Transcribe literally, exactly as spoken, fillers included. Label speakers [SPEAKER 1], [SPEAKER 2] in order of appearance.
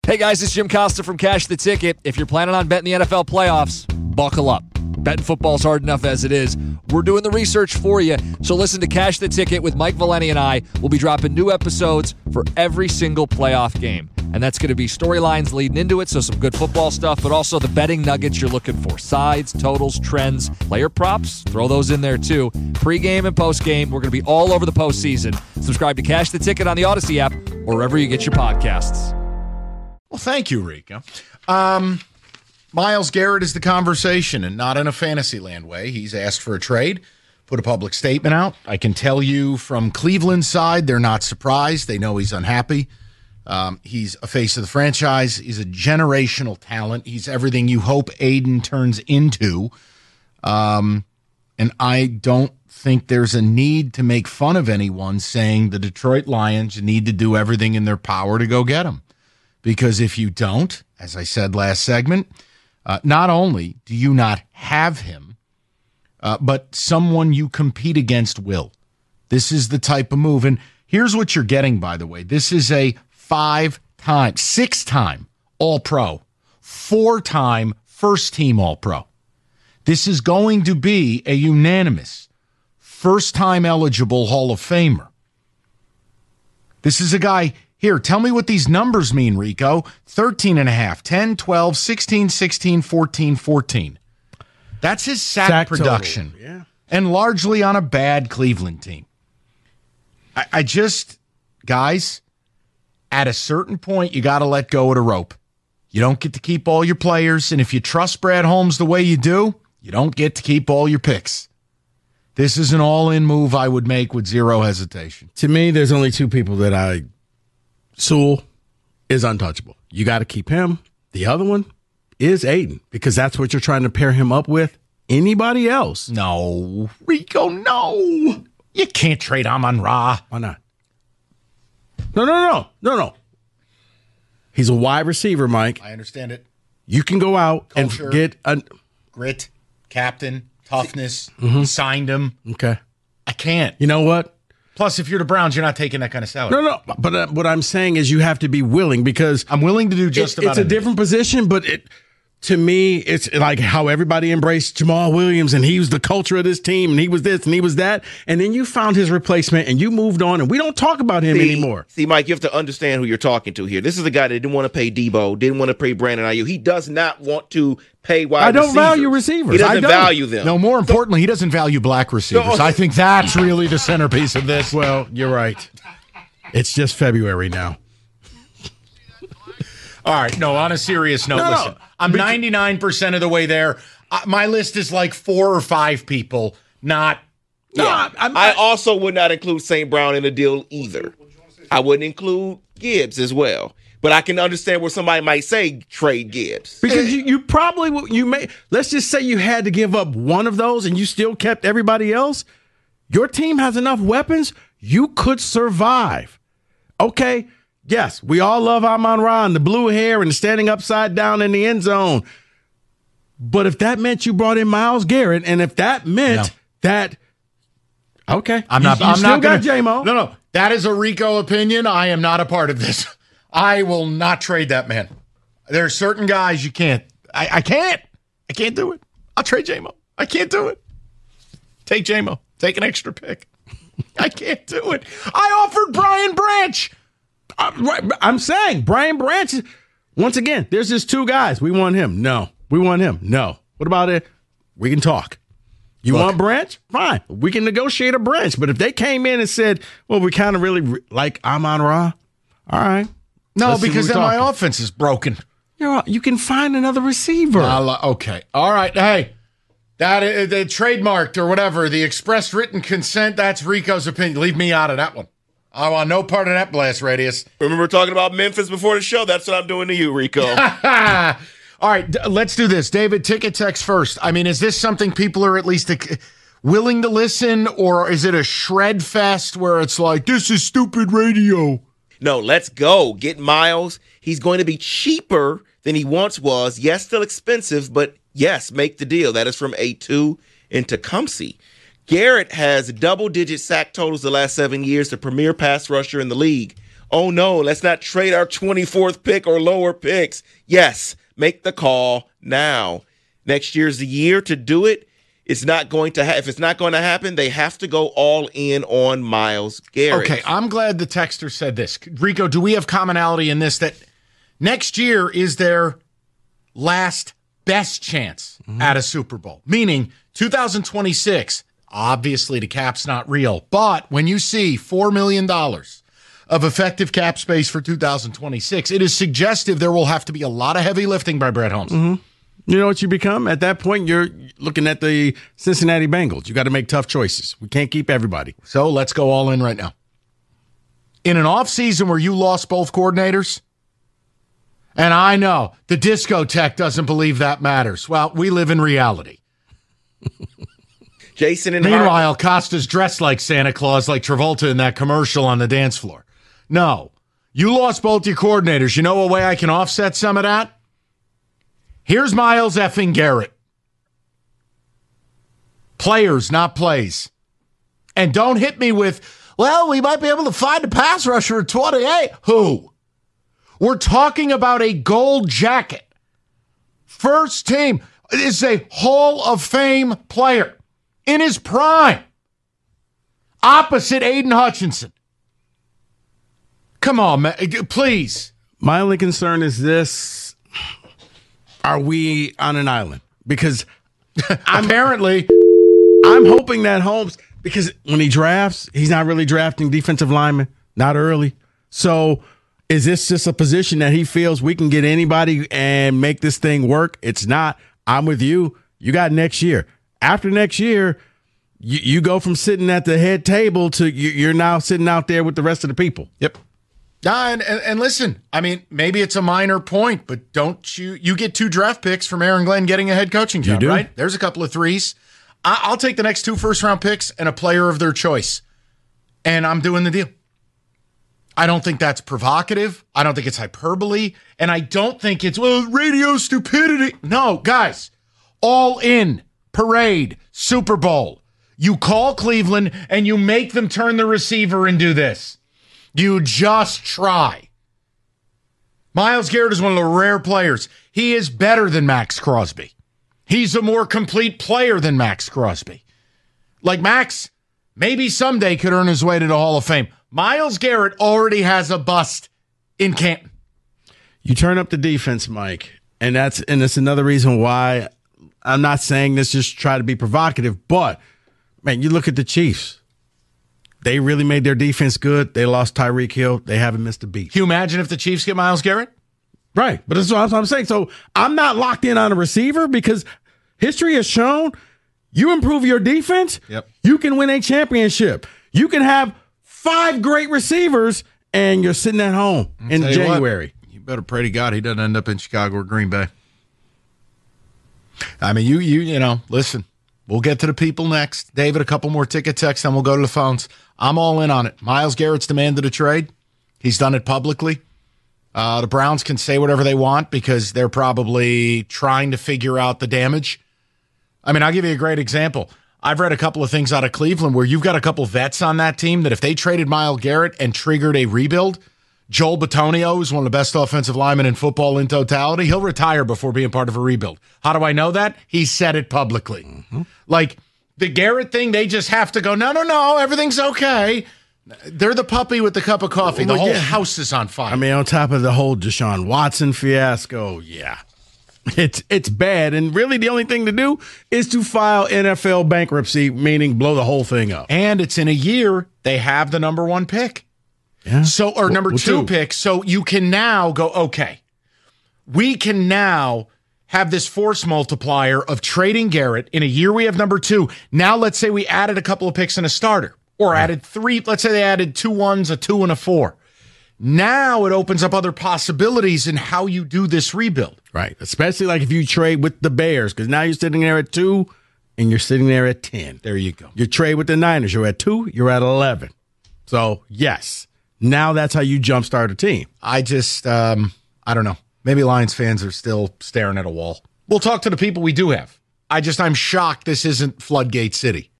[SPEAKER 1] Hey guys, it's Jim Costa from Cash the Ticket. If you're planning on betting the N F L playoffs, buckle up. Betting football's hard enough as it is. We're doing the research for you. So listen to Cash the Ticket with Mike Valeni and I. We'll be dropping new episodes for every single playoff game. And that's going to be storylines leading into it, so some good football stuff, but also the betting nuggets you're looking for. Sides, totals, trends, player props, throw those in there too. Pre-game and post-game, we're going to be all over the postseason. Subscribe to Cash the Ticket on the Odyssey app or wherever you get your podcasts.
[SPEAKER 2] Well, thank you, Rico. Um, Myles Garrett is the conversation, and not in a fantasy land way. He's asked for a trade, put a public statement out. I can tell you from Cleveland's side, they're not surprised. They know he's unhappy. Um, he's a face of the franchise. He's a generational talent. He's everything you hope Aiden turns into. Um, and I don't think there's a need to make fun of anyone saying the Detroit Lions need to do everything in their power to go get him. Because if you don't, as I said last segment, uh, not only do you not have him, uh, but someone you compete against will. This is the type of move. And here's what you're getting, by the way. This is a five-time, six-time All-Pro, four-time first-team All-Pro. This is going to be a unanimous first-time eligible Hall of Famer. This is a guy, here, tell me what these numbers mean, Rico. thirteen and a half, ten, twelve, sixteen, sixteen, fourteen, fourteen. That's his sack, sack production.
[SPEAKER 3] Total. Yeah.
[SPEAKER 2] And largely on a bad Cleveland team. I, I just, guys, at a certain point, you got to let go of the rope. You don't get to keep all your players, and if you trust Brad Holmes the way you do, you don't get to keep all your picks. This is an all-in move I would make with zero hesitation.
[SPEAKER 3] To me, there's only two people that I... Sewell is untouchable. You got to keep him. The other one is Aiden, because that's what you're trying to pair him up with. Anybody else?
[SPEAKER 2] No. Rico, no. You can't trade Amon-Ra.
[SPEAKER 3] Why not? No, no, no, no, no. He's a wide receiver, Mike.
[SPEAKER 2] I understand it.
[SPEAKER 3] You can go out Culture, and get a
[SPEAKER 2] grit, captain, toughness.
[SPEAKER 3] Mm-hmm.
[SPEAKER 2] Signed him.
[SPEAKER 3] Okay.
[SPEAKER 2] I can't.
[SPEAKER 3] You know what?
[SPEAKER 2] Plus, if you're the Browns, you're not taking that kind of salary.
[SPEAKER 3] No, no. But uh, what I'm saying is you have to be willing, because
[SPEAKER 2] I'm willing to do just
[SPEAKER 3] it,
[SPEAKER 2] about
[SPEAKER 3] It's a
[SPEAKER 2] anything.
[SPEAKER 3] different position, but it to me, it's like how everybody embraced Jamal Williams, and he was the culture of this team, and he was this, and he was that. And then you found his replacement, and you moved on, and we don't talk about him
[SPEAKER 4] see,
[SPEAKER 3] anymore.
[SPEAKER 4] See, Mike, you have to understand who you're talking to here. This is a guy that didn't want to pay Debo, didn't want to pay Brandon Ayuk. He does not want to pay wide
[SPEAKER 3] I don't
[SPEAKER 4] receivers.
[SPEAKER 3] value receivers.
[SPEAKER 4] He doesn't
[SPEAKER 3] I don't.
[SPEAKER 4] value them.
[SPEAKER 2] No, more importantly, he doesn't value black receivers.
[SPEAKER 4] No.
[SPEAKER 2] I think that's really the centerpiece of this.
[SPEAKER 3] Well, you're right. It's just February now.
[SPEAKER 2] All right, no, on a serious note,
[SPEAKER 3] No,
[SPEAKER 2] listen,
[SPEAKER 3] no.
[SPEAKER 2] I'm ninety-nine percent of the way there. Uh, my list is like four or five people, not...
[SPEAKER 3] No,
[SPEAKER 4] Yeah.
[SPEAKER 3] I, I'm,
[SPEAKER 4] I also would not include Saint Brown in the deal either. I wouldn't include Gibbs as well. But I can understand where somebody might say trade Gibbs.
[SPEAKER 3] because you, you probably will- you may. Let's just say you had to give up one of those, and you still kept everybody else. Your team has enough weapons. You could survive. Okay. Yes, we all love Amon-Ra and the blue hair and the standing upside down in the end zone. But if that meant you brought in Myles Garrett, and if that meant
[SPEAKER 2] No.
[SPEAKER 3] that, okay,
[SPEAKER 2] I'm
[SPEAKER 3] you-
[SPEAKER 2] not.
[SPEAKER 3] You,
[SPEAKER 2] I'm
[SPEAKER 3] still
[SPEAKER 2] not
[SPEAKER 3] got
[SPEAKER 2] gonna,
[SPEAKER 3] J-Mo.
[SPEAKER 2] No, no, that is a Rico opinion. I am not a part of this. I will not trade that man. There are certain guys you can't. I, I can't. I can't do it. I'll trade J-Mo. I can't do it. Take J-Mo. Take an extra pick. I can't do it. I offered Brian Branch.
[SPEAKER 3] Uh, right, I'm saying Brian Branch. Once again, there's just two guys. We want him. No, we want him. No. What about it? We can talk. You
[SPEAKER 2] Look.
[SPEAKER 3] want Branch? Fine. We can negotiate a Branch. But if they came in and said, well, we kind of really re- like Amon-Ra, all right.
[SPEAKER 2] No,
[SPEAKER 3] Let's see
[SPEAKER 2] because
[SPEAKER 3] what
[SPEAKER 2] then
[SPEAKER 3] we're
[SPEAKER 2] my
[SPEAKER 3] talking.
[SPEAKER 2] offense is broken.
[SPEAKER 3] You're, you can find another receiver.
[SPEAKER 2] I'll, okay. All right. Hey, that uh, the trademarked or whatever, the express written consent, that's Rico's opinion. Leave me out of that one. I want no part of that blast radius.
[SPEAKER 4] Remember talking about Memphis before the show? That's what I'm doing to you, Rico.
[SPEAKER 2] All right, d- let's do this. David, ticket text first. I mean, is this something people are at least uh, willing to listen, or is it a shred fest where it's like, this is stupid radio?
[SPEAKER 4] No, let's go. Get Myles. He's going to be cheaper than he once was. Yes, still expensive, but yes, make the deal. That is from A two in Tecumseh. Garrett has double-digit sack totals the last seven years, the premier pass rusher in the league. oh no, let's not trade our twenty-fourth pick or lower picks. Yes, make the call now. Next year's the year to do it. It's not going to ha- if it's not going to happen, they have to go all in on Myles Garrett.
[SPEAKER 2] Okay, I'm glad the texter said this. Rico, do we have commonality in this that next year is their last best chance mm-hmm. at a Super Bowl? Meaning two thousand twenty-six, obviously the cap's not real, but when you see four million dollars of effective cap space for two thousand twenty-six, it is suggestive there will have to be a lot of heavy lifting by Brett Holmes.
[SPEAKER 3] Mm-hmm. You know what you become? At that point, you're looking at the Cincinnati Bengals. You got to make tough choices. We can't keep everybody.
[SPEAKER 2] So let's go all in right now. In an offseason where you lost both coordinators, and I know the discotheque doesn't believe that matters. Well, we live in reality.
[SPEAKER 4] Jason and
[SPEAKER 2] Meanwhile, Har- Costa's dressed like Santa Claus, like Travolta in that commercial on the dance floor. No, you lost both your coordinators. You know a way I can offset some of that? Here's Myles effing Garrett. Players, not plays. And don't hit me with, well, we might be able to find a pass rusher at twenty-eight. Who? We're talking about a gold jacket. First team is a Hall of Fame player in his prime. Opposite Aiden Hutchinson. Come on, man. Please.
[SPEAKER 3] My only concern is this. Are we on an island? Because
[SPEAKER 2] apparently
[SPEAKER 3] I'm hoping that Holmes, because when he drafts, he's not really drafting defensive linemen, not early. So is this just a position that he feels we can get anybody and make this thing work? It's not. I'm with you. You got next year. After next year, you, you go from sitting at the head table to you, you're now sitting out there with the rest of the people.
[SPEAKER 2] Yep. Uh, and, and, and listen, I mean, maybe it's a minor point, but don't you, you get two draft picks from Aaron Glenn getting a head coaching job, right? There's a couple of threes. I, I'll take the next two first round picks and a player of their choice. And I'm doing the deal. I don't think that's provocative. I don't think it's hyperbole. And I don't think it's, well, radio stupidity. No, guys, all in, parade, Super Bowl. You call Cleveland and you make them turn the receiver and do this. You just try. Myles Garrett is one of the rare players. He is better than Max Crosby. He's a more complete player than Max Crosby. Like Max, maybe someday could earn his way to the Hall of Fame. Myles Garrett already has a bust in Canton.
[SPEAKER 3] You turn up the defense, Mike, and that's and that's another reason why I'm not saying this just try to be provocative, but, man, you look at the Chiefs. They really made their defense good. They lost Tyreek Hill. They haven't missed a beat.
[SPEAKER 2] Can you imagine if the Chiefs get Myles Garrett?
[SPEAKER 3] Right. But that's what I'm saying. So I'm not locked in on a receiver because history has shown you improve your defense,
[SPEAKER 2] yep.
[SPEAKER 3] you can win a championship. You can have five great receivers and you're sitting at home I'll in January.
[SPEAKER 2] You, you better pray to God he doesn't end up in Chicago or Green Bay. I mean, you, you, you know, listen. We'll get to the people next. David, a couple more ticket texts, then we'll go to the phones. I'm all in on it. Myles Garrett's demanded a trade. He's done it publicly. Uh, the Browns can say whatever they want because they're probably trying to figure out the damage. I mean, I'll give you a great example. I've read a couple of things out of Cleveland where you've got a couple vets on that team that if they traded Myles Garrett and triggered a rebuild, Joel Bitonio is one of the best offensive linemen in football in totality. He'll retire before being part of a rebuild. How do I know that? He said it publicly. Mm-hmm. Like the Garrett thing, they just have to go, no, no, no, everything's okay. They're the puppy with the cup of coffee. The whole yeah. house is on fire.
[SPEAKER 3] I mean, on top of the whole Deshaun Watson fiasco, yeah. It's it's bad. And really the only thing to do is to file N F L bankruptcy, meaning blow the whole thing up.
[SPEAKER 2] And it's in a year they have the number one pick.
[SPEAKER 3] Yeah.
[SPEAKER 2] So, or number
[SPEAKER 3] well,
[SPEAKER 2] two
[SPEAKER 3] two
[SPEAKER 2] pick. So you can now go, okay, we can now have this force multiplier of trading Garrett. In a year, we have number two. Now, let's say we added a couple of picks and a starter, or right. added three. Let's say they added two ones, a two, and a four. Now it opens up other possibilities in how you do this rebuild.
[SPEAKER 3] Right. Especially like if you trade with the Bears, because now you're sitting there at two and you're sitting there at ten.
[SPEAKER 2] There you go.
[SPEAKER 3] You trade with the Niners. You're at two, you're at eleven. So, yes. Now that's how you jumpstart a team.
[SPEAKER 2] I just, um, I don't know. Maybe Lions fans are still staring at a wall. We'll talk to the people we do have. I just, I'm shocked this isn't Floodgate City.